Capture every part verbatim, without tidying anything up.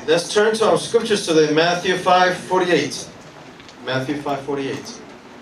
Okay, let's turn to our scriptures today. Matthew five forty-eight. Matthew five forty-eight.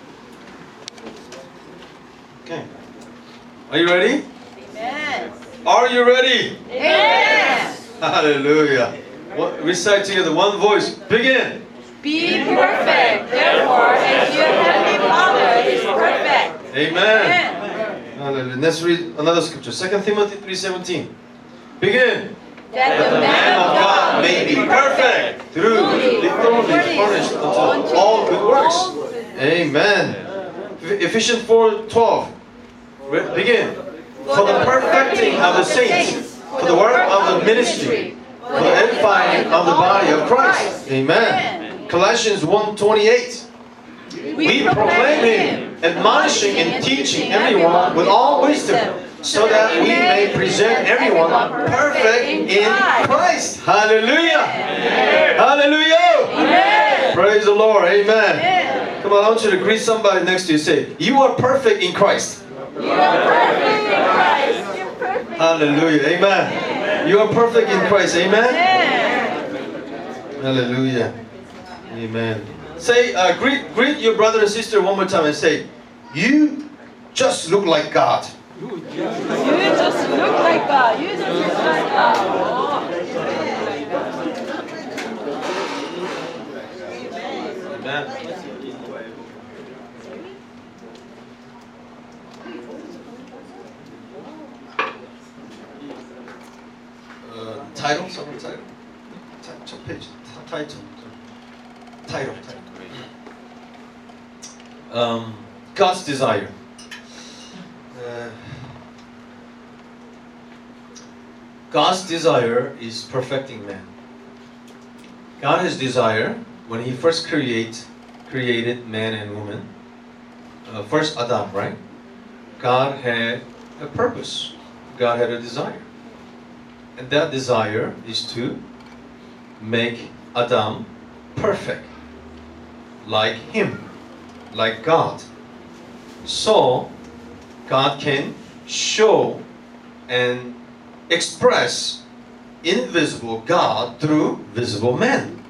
Okay. Are you ready? Amen. Are you ready? Amen. Hallelujah. What, recite together, one voice. Begin. Be perfect, therefore, as your heavenly Father is perfect. Amen. Amen. Hallelujah. Let's read another scripture. Second Timothy three seventeen. Begin. That That the man of God may be perfect, through thoroughly furnished unto all good works. Amen. Ephesians four twelve. Begin. For the perfecting of the saints, for the work of the ministry, for the edifying of the body of Christ. Amen. Colossians one twenty-eight. We proclaim Him, admonishing and teaching everyone with all wisdom, so that we may present everyone perfect in Christ. Hallelujah! Hallelujah! Amen. Praise the Lord. Amen. Amen. Come on, I want you to greet somebody next to you. Say, you are perfect in Christ. You are perfect in Christ. You're perfect. Hallelujah. Amen. You are perfect in Christ. Amen. Amen. Hallelujah. Amen. Say, uh, greet, greet your brother and sister one more time and say, you just look like God. You just look like God. You just look like God. Amen. Uh, title, someone title, title, page, title, title, title. Um, God's desire. Uh, God's desire is perfecting man. God has desire when He first create, created man and woman. Uh, first Adam, right? God had a purpose. God had a desire. And that desire is to make Adam perfect. Like Him. Like God. So, God can show and express invisible God through visible man.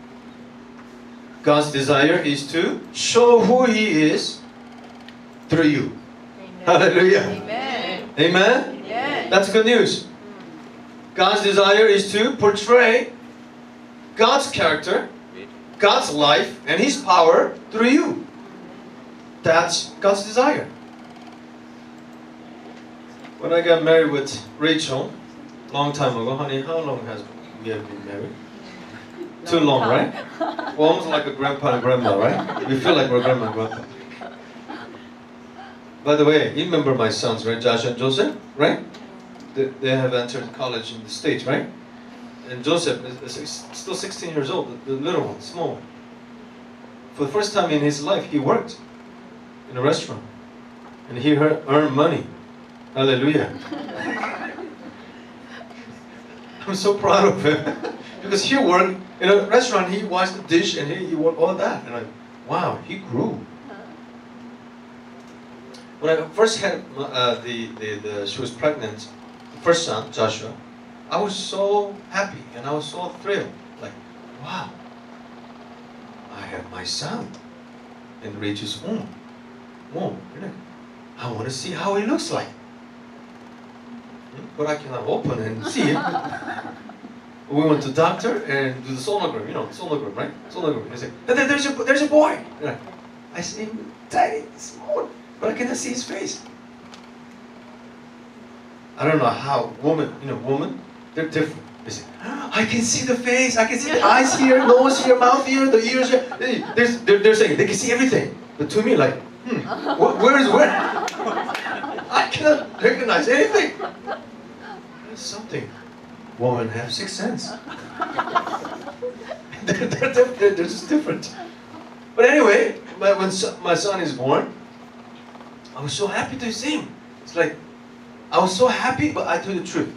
God's desire is to show who He is through you. Amen. Hallelujah. Amen. Amen? Amen. That's good news. God's desire is to portray God's character, God's life, and His power through you. That's God's desire. When I got married with Rachel, long time ago, honey, how long has we have been married? Too long, right? Well, almost like a grandpa and grandma, right? We feel like we're grandma and grandpa. By the way, you remember my sons, right? Josh and Joseph, right? They, they have entered college in the States, right? And Joseph is, is still sixteen years old, the, the little one, small one. For the first time in his life, he worked in a restaurant. And he earned money. Hallelujah. I'm so proud of him. Because he worked in a restaurant, he washed the dish and he, he worked all that. And I, wow, he grew. When I first had uh, the, the, the, she was pregnant, the first son, Joshua, I was so happy and I was so thrilled. Like, wow, I have my son in Rachel's womb. Womb. I want to see how he looks like. But I cannot open and see it. We went to the doctor and do the sonogram, you know, sonogram, right? Sonogram. They say, there's a, there's a boy. I see him tiny, small, but I cannot see his face. I don't know how women, you know, women, they're different. They say, I can see the face, I can see the eyes here, nose here, mouth here, the ears here. They're, they're, they're saying they can see everything. But to me, like, hmm, wh- where is where? I cannot recognize anything. There's something. Women have sixth sense. they're, they're, they're, they're just different. But anyway, my, when so, my son is born, I was so happy to see him. It's like, I was so happy, but I told the truth.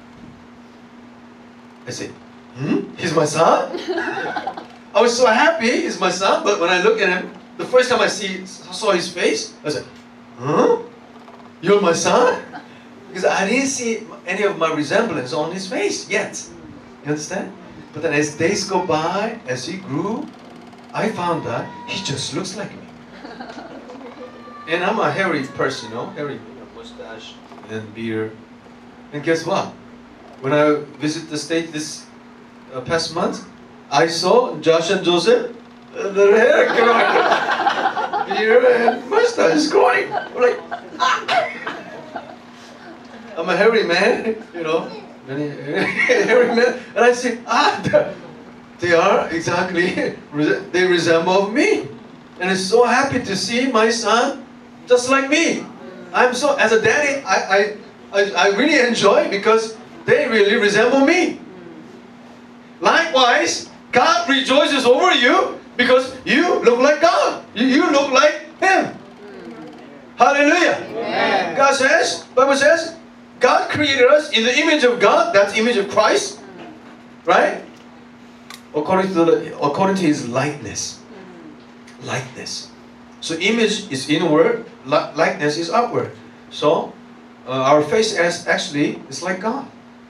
I said, hmm? He's my son? I was so happy, he's my son, but when I look at him, the first time I see saw his face, I said, huh? You're my son? Because I didn't see any of my resemblance on his face yet. You understand? But then as days go by, as he grew, I found that he just looks like me. And I'm a hairy person, you know, hairy, you know, mustache and beard. And guess what? When I visit the States this uh, past month, I saw Josh and Joseph, uh, their hair growing, beard and mustache growing. I'm like, ah. I'm a hairy man, you know, many hairy men, and I say, ah, they are exactly, they resemble me. And I'm so happy to see my son just like me. I'm so, as a daddy, I, I, I, I really enjoy because they really resemble me. Likewise, God rejoices over you because you look like God. You, you look like Him. Hallelujah. Amen. God says, Bible says, God created us in the image of God. That's the image of Christ. Right? According to, the, according to His likeness. Likeness. So image is inward, li- likeness is outward. So uh, our face as actually is like God.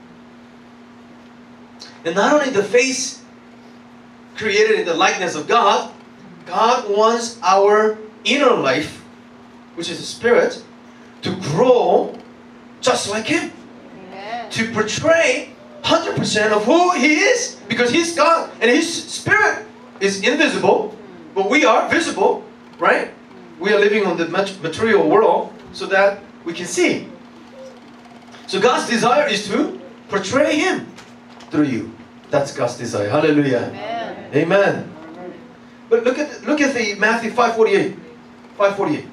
And not only the face created in the likeness of God, God wants our inner life, which is the spirit, to grow just like Him. Amen. To portray one hundred percent of who He is, because He's God and His spirit is invisible, but we are visible, right? We are living on the mat- material world so that we can see. So God's desire is to portray Him through you. That's God's desire. Hallelujah. Amen. Amen. But look at look at the Matthew five forty-eight. five forty-eight.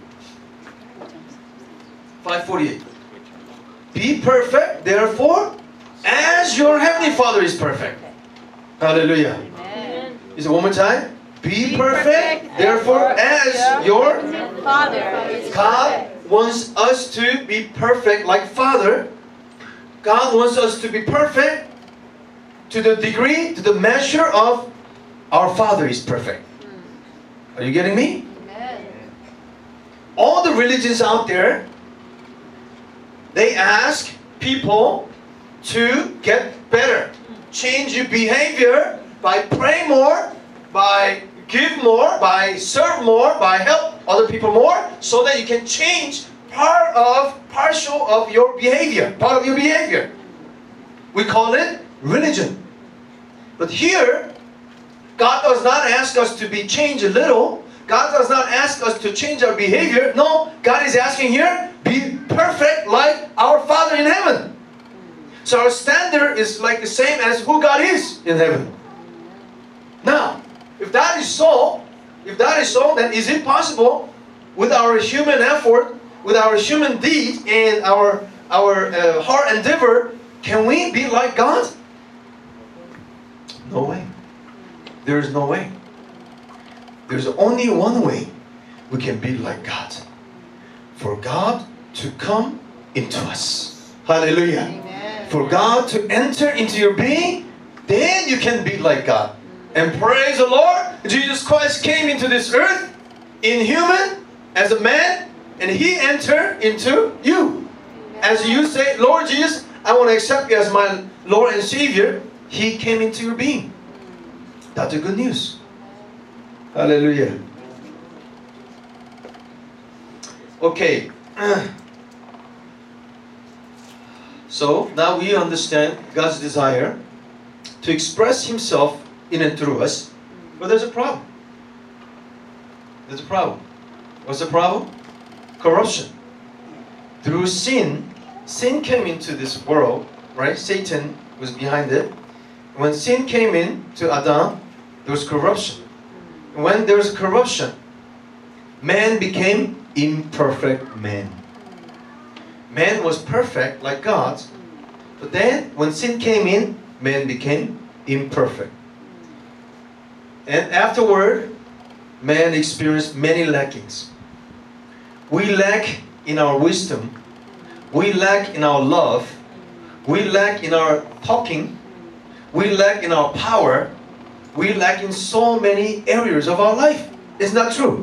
five forty-eight. Be perfect, therefore, as your heavenly Father is perfect. Hallelujah. Amen. Is it one more time? Be Be perfect, therefore, as your Father is God perfect. wants us to be perfect like Father. God wants us to be perfect to the degree, to the measure of our Father is perfect. Are you getting me? Amen. All the religions out there, they ask people to get better. Change your behavior by pray more, by give more, by serve more, by help other people more, so that you can change part of, partial of your behavior, part of your behavior. We call it religion. But here, God does not ask us to be changed a little. God does not ask us to change our behavior. No, God is asking here, be perfect like our Father in heaven. So our standard is like the same as who God is in heaven. Now, if that is so, if that is so, then is it possible with our human effort, with our human deed, and our our uh, heart endeavor, can we be like God? No way. There is no way. There's only one way we can be like God. For God to come into us. Hallelujah. Amen. For God to enter into your being, then you can be like God. And praise the Lord, Jesus Christ came into this earth in human, as a man, and He entered into you. As you say, Lord Jesus, I want to accept you as my Lord and Savior, He came into your being. That's the good news. Hallelujah. Okay. So now we understand God's desire to express Himself in and through us. But there's a problem. There's a problem. What's the problem? Corruption. Through sin, sin came into this world, right? Satan was behind it. When sin came in to Adam, there was corruption. When there was corruption, man became imperfect man. Man was perfect like God, but then when sin came in, man became imperfect. And afterward, man experienced many lackings. We lack in our wisdom. We lack in our love. We lack in our talking. We lack in our power. We lack in so many areas of our life. Isn't that true?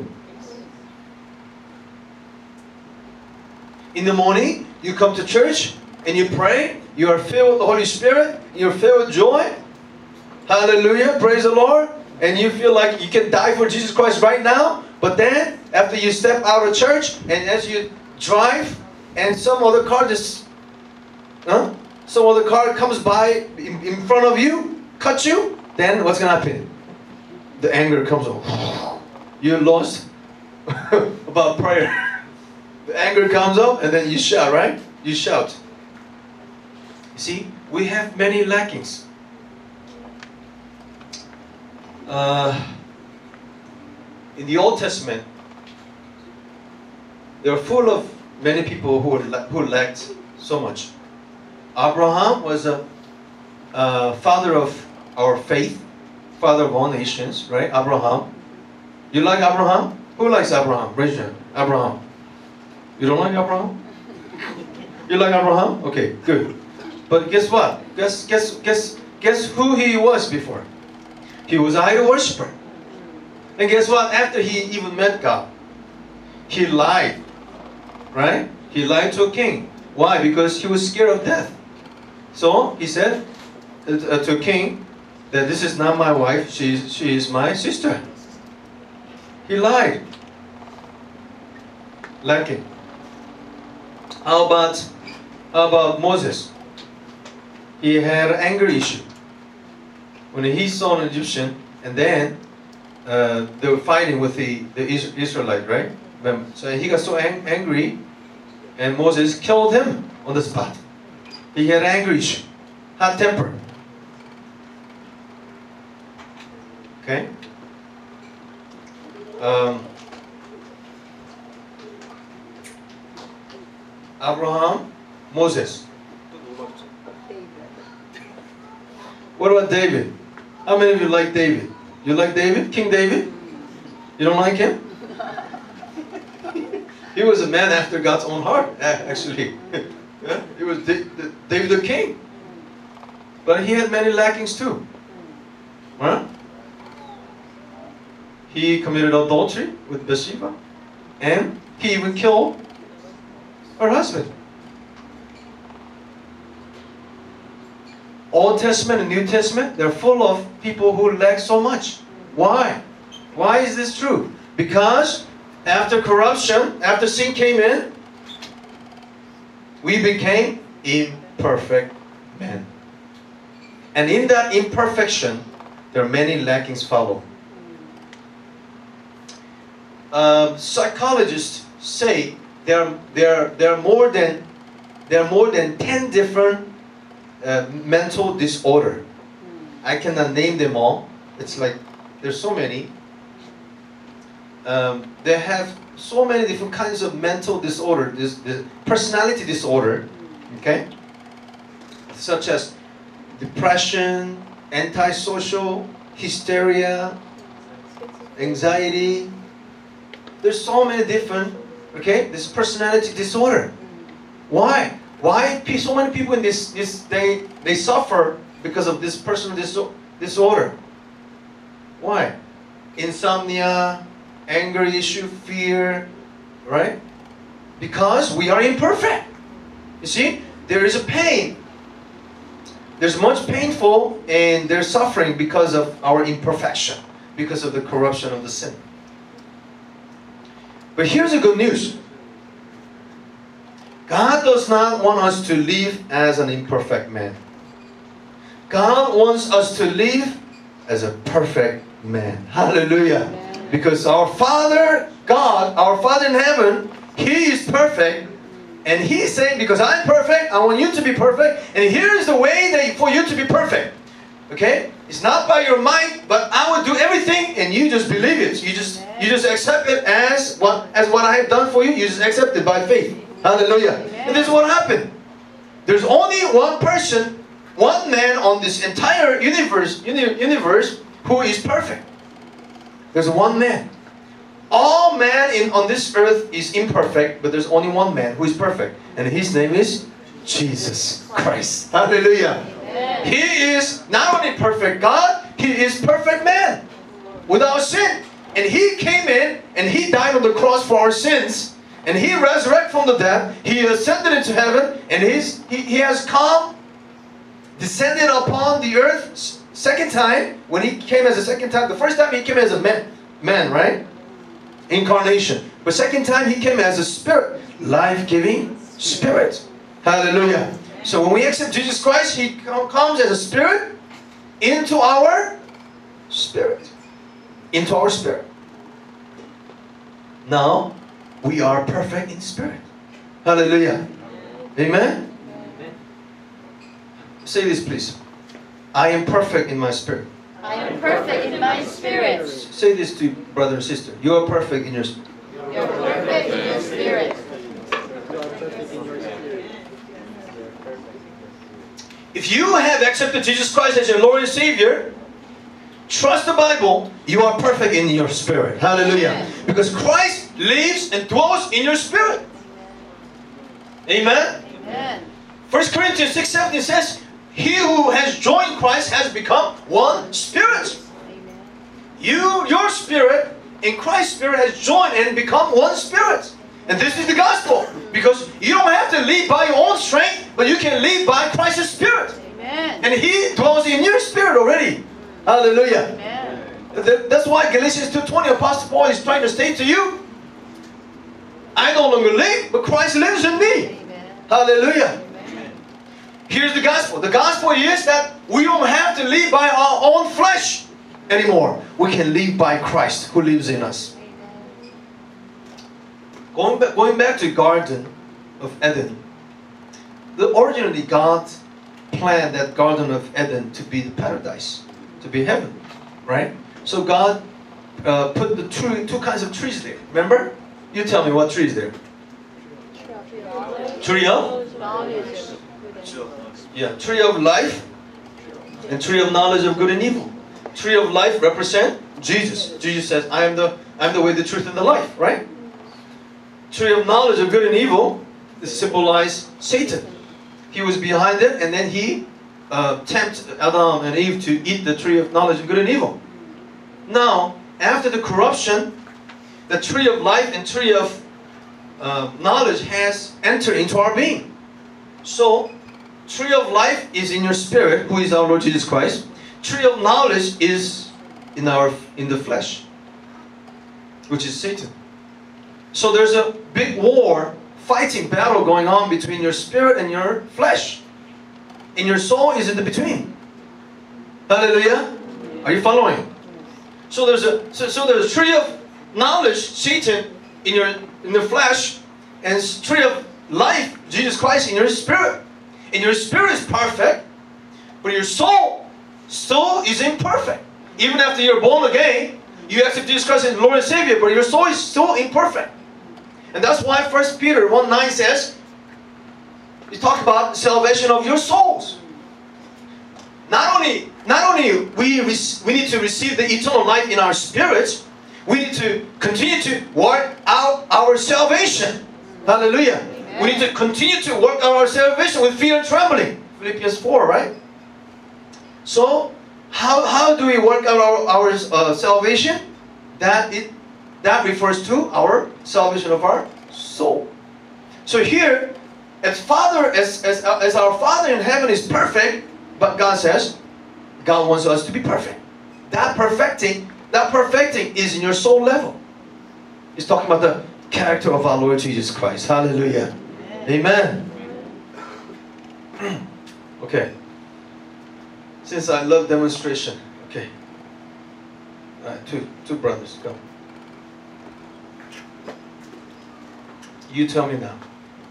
In the morning, you come to church and you pray. You are filled with the Holy Spirit. You're filled with joy. Hallelujah, praise the Lord. And you feel like you can die for Jesus Christ right now. But then, after you step out of church, and as you drive, and some other car just, huh? Some other car comes by in, in front of you, cuts you, then what's going to happen? The anger comes up. You're lost about prayer. The anger comes up, and then you shout, right? You shout. You see, we have many lackings. Uh, in the Old Testament, they are full of many people who, who lacked so much. Abraham was a uh, father of our faith, father of all nations, right? Abraham. You like Abraham? Who likes Abraham? Raise your hand. Abraham. You don't like Abraham? You like Abraham? Okay, good. But guess what? Guess guess guess guess who he was before? He was an idol worshiper. And guess what? After he even met God, he lied. Right? He lied to a king. Why? Because he was scared of death. So he said uh, to a king that this is not my wife, she is, she is my sister. He lied. Lacking. How about, how about Moses? He had an anger issue. When he saw an Egyptian, and then uh, they were fighting with the, the Israelite, right? So he got so ang angry, and Moses killed him on the spot. He had anger issue, hot temper. Okay? Um, Abraham, Moses. What about David? How many of you like David? You like David? King David? You don't like him? He was a man after God's own heart, actually. Yeah? He was David the king. But he had many lackings too. Huh? He committed adultery with Bathsheba. And he even killed her husband. Old Testament and New Testament, they're full of people who lack so much. Why? Why is this true? Because after corruption, after sin came in, we became imperfect men. And in that imperfection, there are many lackings follow. Uh, psychologists say there, there, there are more than there are more than ten different uh, mental disorder. I cannot name them all. It's like there's so many. Um, they have so many different kinds of mental disorder, this, this personality disorder, okay, such as depression, antisocial, hysteria, anxiety. There's so many different, okay, this personality disorder. Why? Why so many people in this, this they, they suffer because of this personal diso disorder? Why? Insomnia, anger issue, fear, right? Because we are imperfect. You see, there is a pain. There's much painful and there's suffering because of our imperfection, because of the corruption of the sin. But here's the good news. God does not want us to live as an imperfect man. God wants us to live as a perfect man. Hallelujah. Amen. Because our Father, God, our Father in heaven, He is perfect. And He's saying, because I'm perfect, I want you to be perfect. And here is the way that for you to be perfect. Okay? It's not by your mind, but I will do everything and you just believe it. You just you just accept it as what as what I have done for you. You just accept it by faith. Hallelujah. And this is what happened. There's only one person, one man on this entire universe, uni universe who is perfect. There's one man. All man in on this earth is imperfect, but there's only one man who is perfect. And his name is Jesus Christ. Hallelujah. Amen. He is not only perfect God, He is perfect man. Without sin. And He came in and He died on the cross for our sins. And He resurrected from the dead. He ascended into heaven. And he's, he, he has come, descended upon the earth, second time, when he came as a second time, the first time he came as a man, man, right? Incarnation. But second time he came as a spirit, life-giving spirit. Hallelujah. So when we accept Jesus Christ, he comes as a spirit into our spirit. Into our spirit. Now, we are perfect in spirit. Hallelujah. Amen? Say this, please. I am perfect in my spirit. I am perfect in my spirit. Say this to brother and sister. You are perfect in your spirit. You are perfect in your spirit. If you have accepted Jesus Christ as your Lord and Savior, trust the Bible, you are perfect in your spirit. Hallelujah. Amen. Because Christ lives and dwells in your spirit. Amen? Amen. First Corinthians six seventeen says, he who has joined Christ has become one spirit. Amen. You, your spirit, and Christ's spirit has joined and become one spirit. And this is the gospel. Because you don't have to live by your own strength, but you can live by Christ's spirit. Amen. And He dwells in your spirit already. Hallelujah. Amen. That's why Galatians two twenty, Apostle Paul is trying to say to you, I no longer live, but Christ lives in me. Amen. Hallelujah. Amen. Here's the gospel. The gospel is that we don't have to live by our own flesh anymore. We can live by Christ who lives in us. Going back, going back to Garden of Eden. The, originally God planned that Garden of Eden to be the paradise, to be heaven, right? So God uh, put the tree, two kinds of trees there. Remember? You tell me what tree is there. Tree of? Yeah, tree of life and tree of knowledge of good and evil. Tree of life represent Jesus. Jesus says, I am the I am the way, the truth, and the life, right? Tree of knowledge of good and evil is symbolized Satan. He was behind it, and then he uh, tempted Adam and Eve to eat the tree of knowledge of good and evil. Now, after the corruption, the tree of life and tree of uh, knowledge has entered into our being. So, tree of life is in your spirit, who is our Lord Jesus Christ. Tree of knowledge is in our in the flesh, which is Satan. So there's a big war, fighting battle going on between your spirit and your flesh. And your soul is in the between. Hallelujah. Are you following? So there's a so, so there's a tree of knowledge, Satan, in your in the flesh, and tree of life, Jesus Christ, in your spirit. And your spirit is perfect, but your soul soul is imperfect. Even after you're born again, you accept Jesus Christ as Lord and Savior, but your soul is still imperfect. And that's why First Peter one nine says, you talk about salvation of your souls. Not only, not only we, we need to receive the eternal life in our spirits, we need to continue to work out our salvation. Hallelujah. Amen. We need to continue to work out our salvation with fear and trembling. Philippians four, right? So, how, how do we work out our, our uh, salvation? That it that refers to our salvation of our soul. So here, as Father, as, as, as our Father in heaven is perfect, but God says, God wants us to be perfect. That perfecting, that perfecting is in your soul level. He's talking about the character of our Lord Jesus Christ. Hallelujah. Amen. Amen. Okay. Since I love demonstration, okay. All right, two, two brothers, go. You tell me now.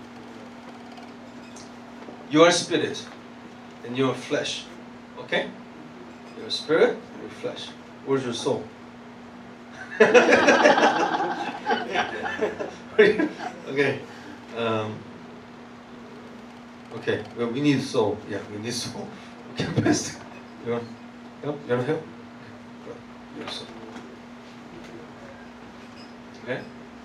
Your spirit and your flesh, okay? Your spirit and your flesh. Where's your soul? Okay. Um, okay. Well, we need soul. Yeah, we need soul. Okay, best. You want help? You want help? Okay. Your soul. Okay.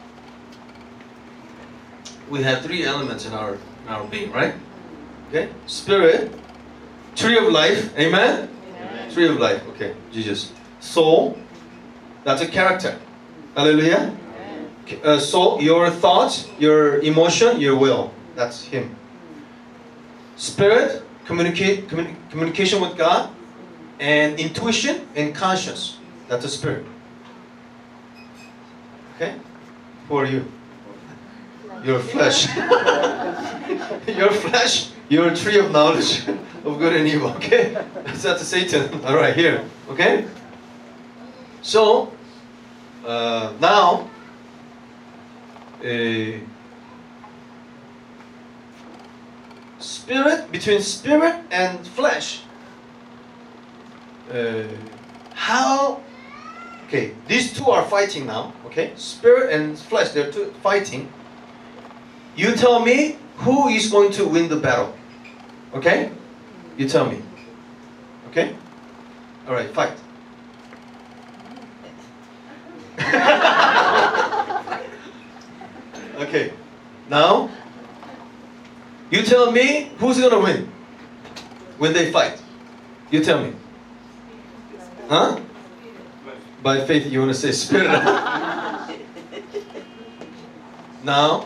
We have three elements in our in our being, right? Okay. Spirit, tree of life. Amen. Amen. Tree of life. Okay. Jesus. Soul. That's a character. Hallelujah. Uh, soul, your thoughts, your emotion, your will. That's Him. Spirit, communicate, communi- communication with God, and intuition and conscience. That's the spirit. Okay? Who are you? Your flesh. Your flesh, you're a tree of knowledge of good and evil. Okay? That's not the Satan. Alright, here. Okay? So, uh, now, uh, spirit, between spirit and flesh, uh, how, okay, these two are fighting now, okay? Spirit and flesh, they're two fighting. You tell me who is going to win the battle, okay? You tell me, okay? Alright, fight. Okay, now, you tell me who's gonna win when they fight. You tell me. Huh? By faith, you wanna say spirit. Now,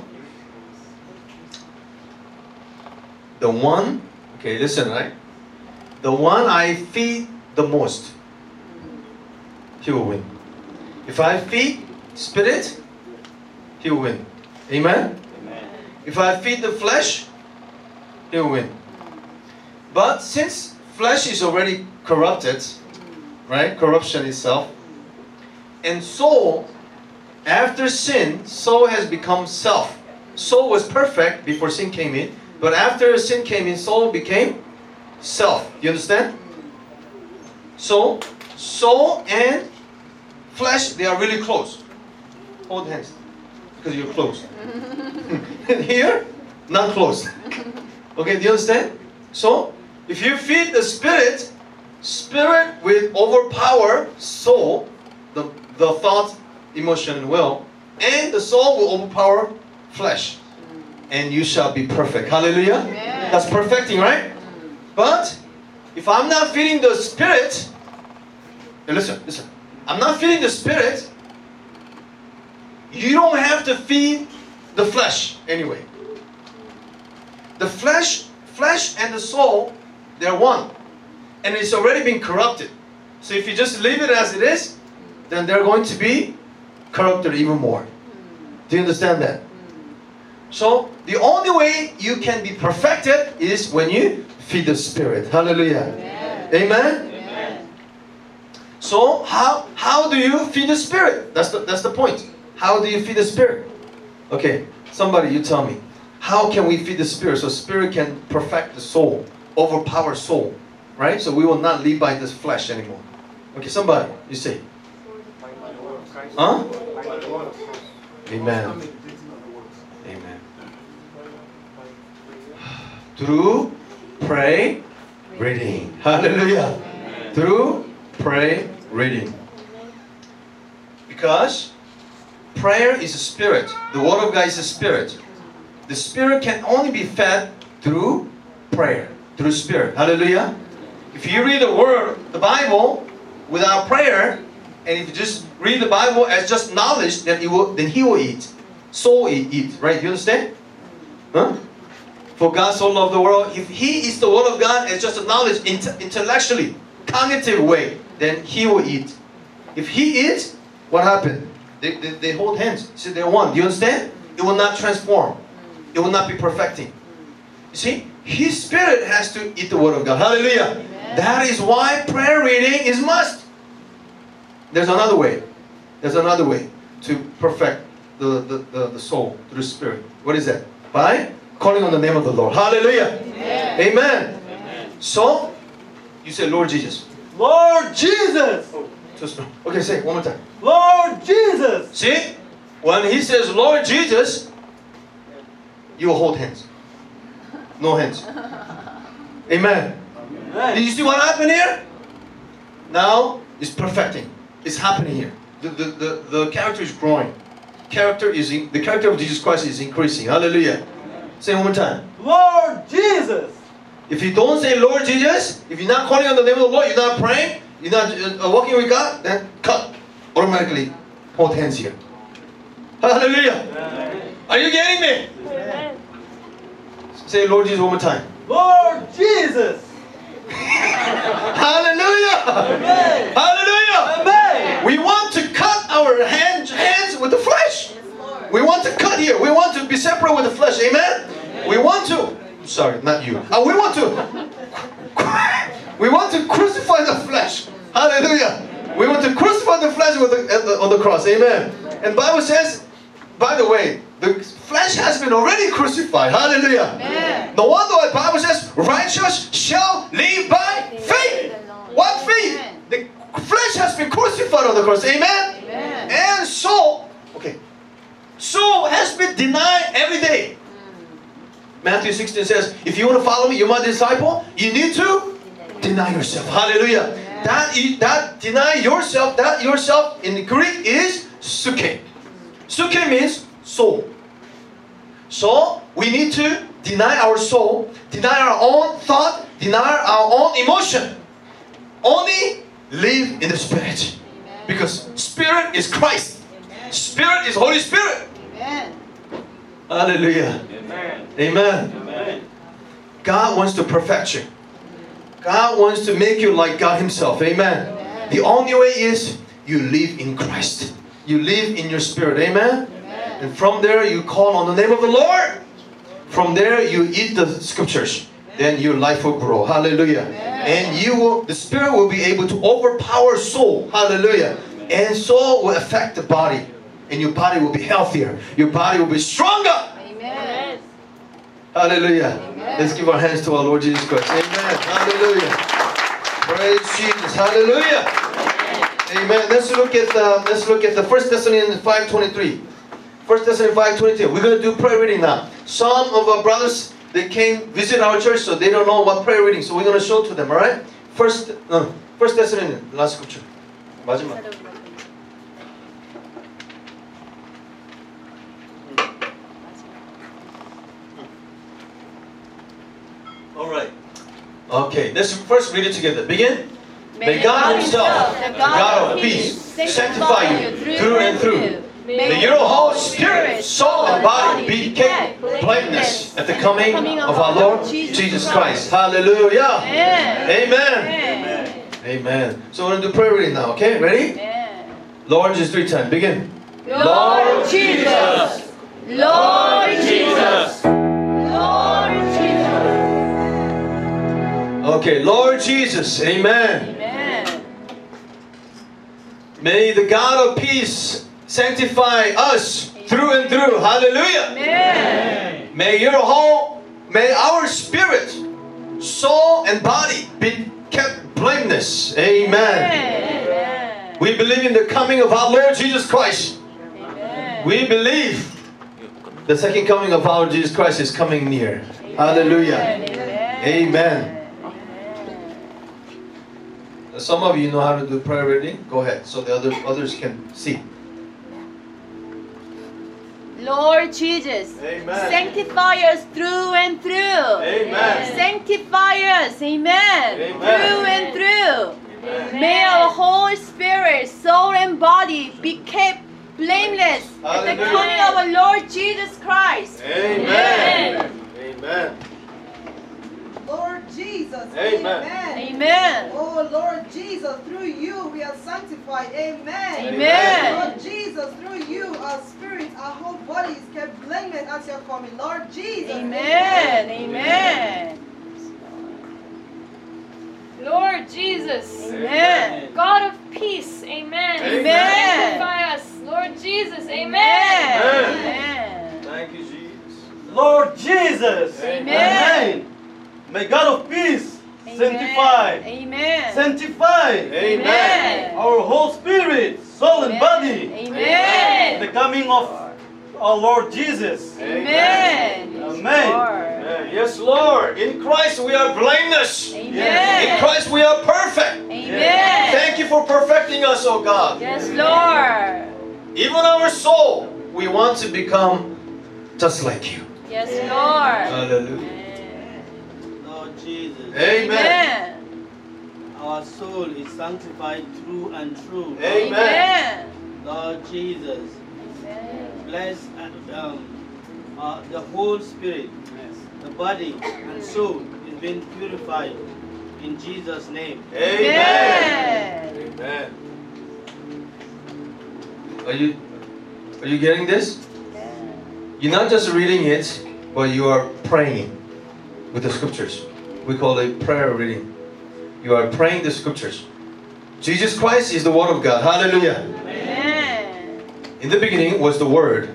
the one, okay, listen, right? The one I feed the most, he will win. If I feed spirit, he will win. Amen? Amen. If I feed the flesh, he will win. But since flesh is already corrupted, right? Corruption itself. And soul, after sin, soul has become self. Soul was perfect before sin came in. But after sin came in, soul became self. You understand? So, soul and flesh, they are really close. Hold hands. Because you're close. And here, not close. Okay, do you understand? So, if you feed the spirit, spirit will overpower soul, the, the thought, emotion, and will, and the soul will overpower flesh. And you shall be perfect. Hallelujah? Amen. That's perfecting, right? But, if I'm not feeding the spirit, hey, listen, listen. I'm not feeding the spirit, you don't have to feed the flesh anyway. The flesh, flesh and the soul, they're one. And it's already been corrupted. So if you just leave it as it is, then they're going to be corrupted even more. Do you understand that? So the only way you can be perfected is when you feed the spirit. Hallelujah. Amen? Amen? Amen. So how how do you feed the spirit? That's the that's the point. How do you feed the spirit? Okay, somebody you tell me. How can we feed the spirit so spirit can perfect the soul, overpower soul, right? So we will not live by this flesh anymore. Okay, somebody, you say. Huh? Amen. Amen. Through pray, reading. Hallelujah. Through pray, reading. Because prayer is a spirit. The word of God is a spirit. The spirit can only be fed through prayer, through spirit. Hallelujah. If you read the word, the Bible, without prayer, and if you just read the Bible as just knowledge, then he will, then he will eat. Soul will eat, right? You understand? Huh? For God so loved the world. If he is the word of God as just a knowledge, intellectually, cognitive way, then he will eat. If he eats, what happened? They, they, they hold hands. See, they're one. Do you understand? It will not transform. It will not be perfecting. You see, his spirit has to eat the word of God. Hallelujah. Amen. That is why prayer reading is must. There's another way. There's another way to perfect the, the, the, the soul through the spirit. What is that? By calling on the name of the Lord. Hallelujah. Amen. Amen. Amen. So, you say, Lord Jesus. Lord Jesus. Oh, too strong. Okay, say it one more time. Lord Jesus. See? When he says, Lord Jesus, you will hold hands. No hands. Amen. Amen. Did you see what happened here? Now, it's perfecting. It's happening here. The, the, the, the character is growing. Character is in, the character of Jesus Christ is increasing. Hallelujah. Say it one more time. Lord Jesus. If you don't say Lord Jesus, if you're not calling on the name of the Lord, you're not praying, you're not uh, walking with God, then cut. Automatically hold hands here. Hallelujah. Amen. Are you getting me? Amen. Say Lord Jesus one more time. Lord Jesus. Hallelujah! Amen. Hallelujah! Amen. We want to cut our hands, hands with the flesh. We want to cut here. We want to be separate with the flesh. Amen? We want to. Sorry, not you. Uh, we want to. We want to crucify the flesh. Hallelujah. We want to crucify the flesh with the, at the, on the cross. Amen. And the Bible says, by the way, the flesh has been already crucified. Hallelujah. Amen. No wonder why the Bible says, righteous shall live by faith. What faith? The flesh has been crucified on the cross. Amen. Amen. And soul, okay, soul has been denied every day. Matthew sixteen says, if you want to follow me, you're my disciple, you need to deny yourself. Hallelujah. That, that deny yourself, that yourself in the Greek is suke. Suke means soul. So we need to deny our soul, deny our own thought, deny our own emotion. Only live in the Spirit. Because Spirit is Christ. Spirit is Holy Spirit. Amen. Hallelujah. Amen. Amen. Amen. God wants to perfect you. God wants to make you like God Himself. Amen. Amen. The only way is you live in Christ. You live in your spirit. Amen. Amen. And from there you call on the name of the Lord. From there you eat the scriptures. Then your life will grow. Hallelujah. Amen. And you will, the spirit will be able to overpower soul. Hallelujah. And soul will affect the body. And your body will be healthier. Your body will be stronger. Amen. Hallelujah. Amen. Let's give our hands to our Lord Jesus Christ. Amen. Hallelujah. Praise Jesus. Hallelujah. Amen. Let's look at uh, let's look at the First Thessalonians five twenty-three. First Thessalonians five twenty-three. We're going to do prayer reading now. Some of our brothers, they came visit our church, so they don't know what prayer reading. So we're going to show to them. All right. First, uh, First Thessalonians last scripture. 마지막. All right. Okay. Let's first read it together. Begin. May God Himself, the God of peace, sanctify you through and through. May your whole spirit, soul, and body be kept blameless at the coming of our Lord Jesus Christ. Hallelujah. Amen. Amen. Amen. So we're going to do prayer reading now. Okay, ready? Amen. Lord, just three times. Begin. Lord Jesus. Lord Jesus. Lord Jesus. Okay, Lord Jesus. Amen. Amen. May the God of peace sanctify us through and through. Hallelujah. Amen. May your whole, may our spirit, soul, and body be kept blameless. Amen. Amen. We believe in the coming of our Lord Jesus Christ. Amen. We believe the second coming of our Jesus Christ is coming near. Hallelujah. Amen. Amen. Some of you know how to do prayer reading. Go ahead, so the other others can see. Lord Jesus, Amen. sanctify us through and through. Amen. Sanctify us, amen, Amen. through and through. Amen. May our whole spirit, soul, and body be kept blameless at the Hallelujah. coming of our Lord Jesus Christ. Amen. Amen. Lord Jesus, Amen. Amen. Oh Lord Jesus, through you we are sanctified. Amen. Amen. Lord Jesus, through you our spirit, our whole body is kept blameless as you're coming. Lord Jesus. Amen. Amen. Lord Jesus, Amen. God of peace, amen. Amen. Sanctify us, Lord Jesus, amen. Amen. Thank you, Jesus. Lord Jesus. Amen. May God of peace sanctify, Amen. sanctify Amen. our whole spirit, soul, and body. Amen. The coming of our Lord Jesus. Amen. Amen. Lord. Yes, Lord. In Christ we are blameless. In Amen. Christ we are perfect. Amen. Thank you for perfecting us, oh God. Yes, Lord. Even our soul, we want to become just like you. Yes, Lord. Hallelujah. Lord Jesus, Amen. Amen. our soul is sanctified through and through. Amen. Amen. Lord Jesus, Amen. bless um, uh, the whole spirit, the body and soul is being purified in Jesus' name. Amen. Amen. Are you are you getting this? You're not just reading it, but you are praying with the scriptures. We call it prayer reading. You are praying the scriptures. Jesus Christ is the Word of God. Hallelujah. Amen. In the beginning was the Word.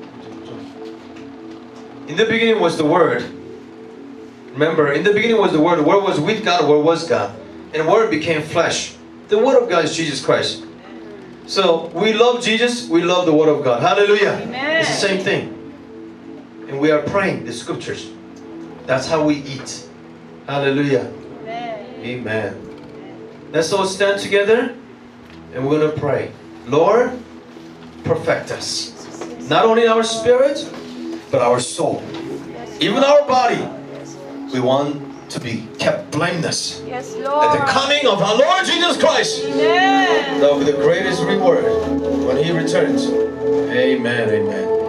In the beginning was the Word. Remember, in the beginning was the Word. The Word was with God. The Word was God. And the Word became flesh. The Word of God is Jesus Christ. So we love Jesus. We love the Word of God. Hallelujah. Amen. It's the same thing. And we are praying the scriptures. That's how we eat. Hallelujah. Amen. Amen. Let's all stand together and we're going to pray. Lord, perfect us. Not only our spirit, but our soul. Even our body. We want to be kept blameless. Yes, Lord. At the coming of our Lord Jesus Christ. Amen. That will be the greatest reward when He returns. Amen. Amen.